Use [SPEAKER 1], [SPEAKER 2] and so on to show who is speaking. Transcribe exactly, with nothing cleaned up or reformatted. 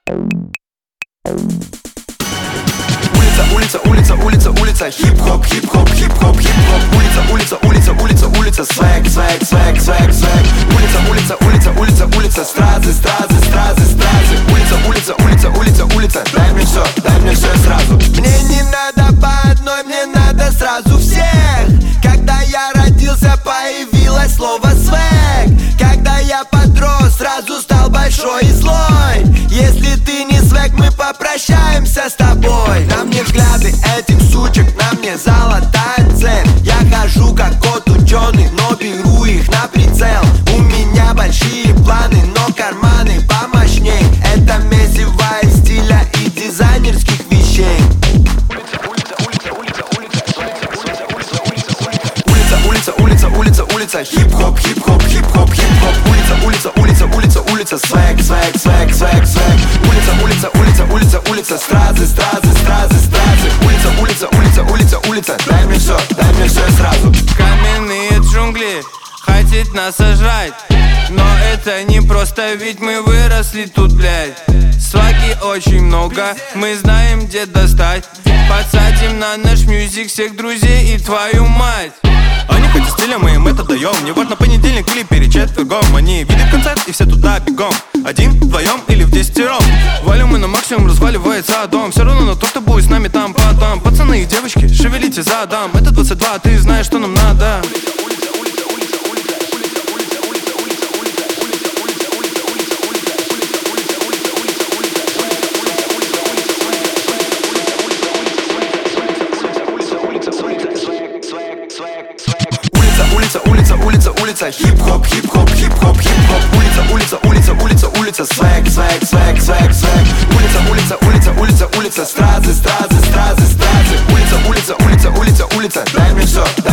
[SPEAKER 1] Улица, улица, улица, улица, хип-хоп, хип-хоп, хип-хоп, хип-хоп. Улица, улица, улица, улица, улица, свэг, свэг, свэг, свэг, свэг. Улица, улица, улица, улица, улица, стразы, стразы, стразы, стразы. Улица, улица, улица, улица, улица, дай мне все, дай мне все сразу. Мне не надо по одной, мне надо сразу всех. Когда я родился, появилось слово свэг. Когда я подрос, сразу стал большой и злой. Если ты не свэг, мы попрощаемся с тобой. На мне взгляды этих сучек, на мне золотая цель. Я хожу как кот ученый, но беру их на прицел. У меня большие планы, но карманы помощней. Это месиво из стиля и дизайнерских вещей. Улица, улица, улица, улица, хип-хоп, хип-хоп, хип-хоп, хип-хоп. Улица, улица, улица, улица, улица, свэг, свэг, свэг, свэг, свэг. Улица, улица, улица, улица, улица, стразы, стразы, стразы, стразы. Улица, улица, улица, улица, улица, дай мне все, дай мне все сразу.
[SPEAKER 2] Каменные джунгли хотят нас сожрать, но это не просто, ведь мы выросли тут, блядь. Сваги очень много, мы знаем, где достать. Подсадим на наш мьюзик всех друзей и твою мать.
[SPEAKER 3] Они хотят стиля, мы им это даем. Не важно понедельник или перед четвергом. Они видят концерт и все туда бегом. Один, вдвоем или в десятером. Валим мы на максимум, разваливается дом. Все равно на то, кто будет с нами там потом. Пацаны и девочки, шевелите задом. Это двадцать два, ты знаешь, что нам надо.
[SPEAKER 1] Улица, улица, улица, улица, хип-хоп, хип-хоп, хип-хоп, хип-хоп. Улица, улица, улица, улица, улица, свэг, свэг, свэг, свэг, свэг. Улица, улица, улица, улица, улица, стразы, стразы, стразы, стразы. Улица, улица, улица, улица, улица, дай мне все.